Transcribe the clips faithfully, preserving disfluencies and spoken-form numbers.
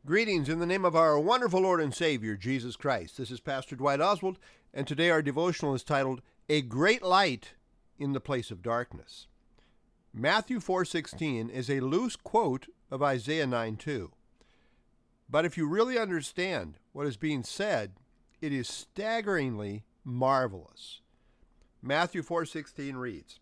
Greetings in the name of our wonderful Lord and Savior, Jesus Christ. This is Pastor Dwight Oswald, and today our devotional is titled, A Great Light in the Place of Darkness. Matthew four sixteen is a loose quote of Isaiah nine two. But if you really understand what is being said, it is staggeringly marvelous. Matthew four sixteen reads,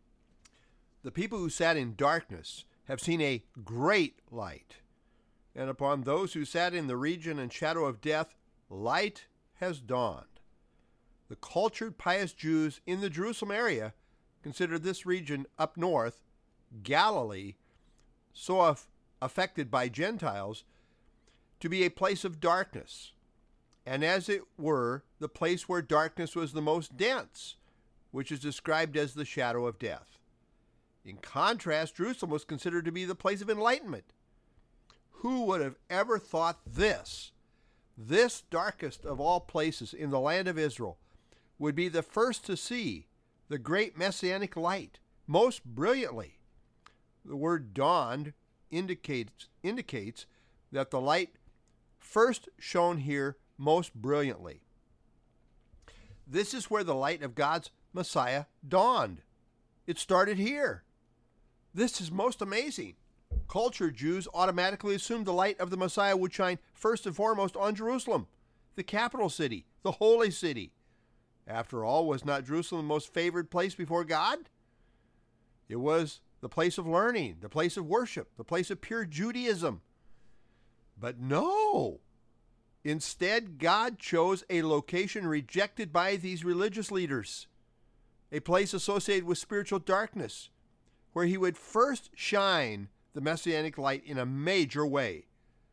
The people who sat in darkness have seen a great light. And upon those who sat in the region and shadow of death, light has dawned. The cultured, pious Jews in the Jerusalem area considered this region up north, Galilee, so af- affected by Gentiles, to be a place of darkness, and as it were, the place where darkness was the most dense, which is described as the shadow of death. In contrast, Jerusalem was considered to be the place of enlightenment. Who would have ever thought this, this darkest of all places in the land of Israel, would be the first to see the great messianic light most brilliantly? The word dawned indicates, indicates that the light first shone here most brilliantly. This is where the light of God's Messiah dawned. It started here. This is most amazing. Cultured Jews automatically assumed the light of the Messiah would shine first and foremost on Jerusalem, the capital city, the holy city. After all, was not Jerusalem the most favored place before God? It was the place of learning, the place of worship, the place of pure Judaism. But no! Instead, God chose a location rejected by these religious leaders, a place associated with spiritual darkness, where he would first shine the messianic light in a major way.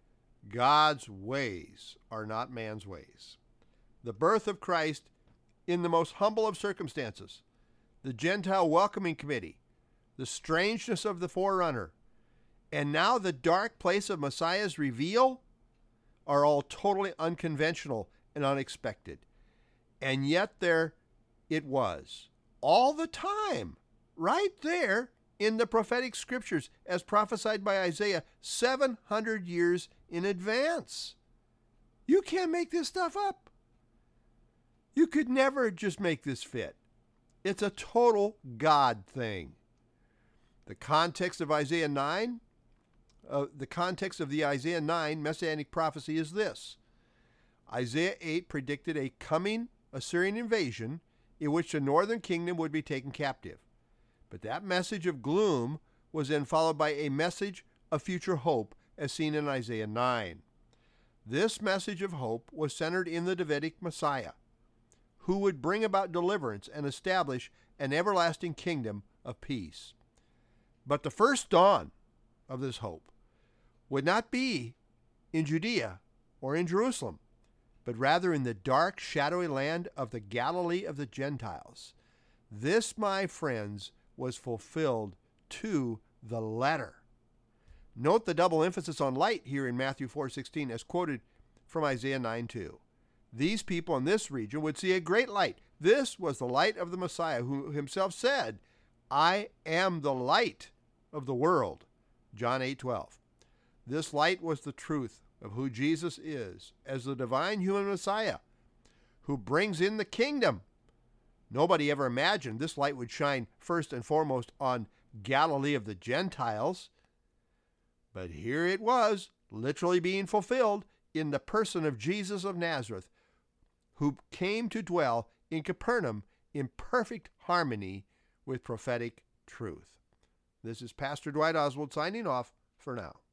God's ways are not man's ways. The birth of Christ in the most humble of circumstances, the Gentile welcoming committee, the strangeness of the forerunner, and now the dark place of Messiah's reveal are all totally unconventional and unexpected. And yet there it was, all the time, right there in the prophetic scriptures as prophesied by Isaiah seven hundred years in advance. You can't make this stuff up. You could never just make this fit. It's a total God thing. The context of Isaiah nine, uh, the context of the Isaiah nine messianic prophecy is this. Isaiah eight predicted a coming Assyrian invasion in which the northern kingdom would be taken captive. But that message of gloom was then followed by a message of future hope as seen in Isaiah nine. This message of hope was centered in the Davidic Messiah, who would bring about deliverance and establish an everlasting kingdom of peace. But the first dawn of this hope would not be in Judea or in Jerusalem, but rather in the dark, shadowy land of the Galilee of the Gentiles. This, my friends, was fulfilled to the letter. Note the double emphasis on light here in Matthew four sixteen as quoted from Isaiah nine two. These people in this region would see a great light. This was the light of the Messiah, who himself said, I am the light of the world. John eight twelve. This light was the truth of who Jesus is as the divine human Messiah who brings in the kingdom. Nobody ever imagined this light would shine first and foremost on Galilee of the Gentiles. But here it was, literally being fulfilled in the person of Jesus of Nazareth, who came to dwell in Capernaum in perfect harmony with prophetic truth. This is Pastor Dwight Oswald signing off for now.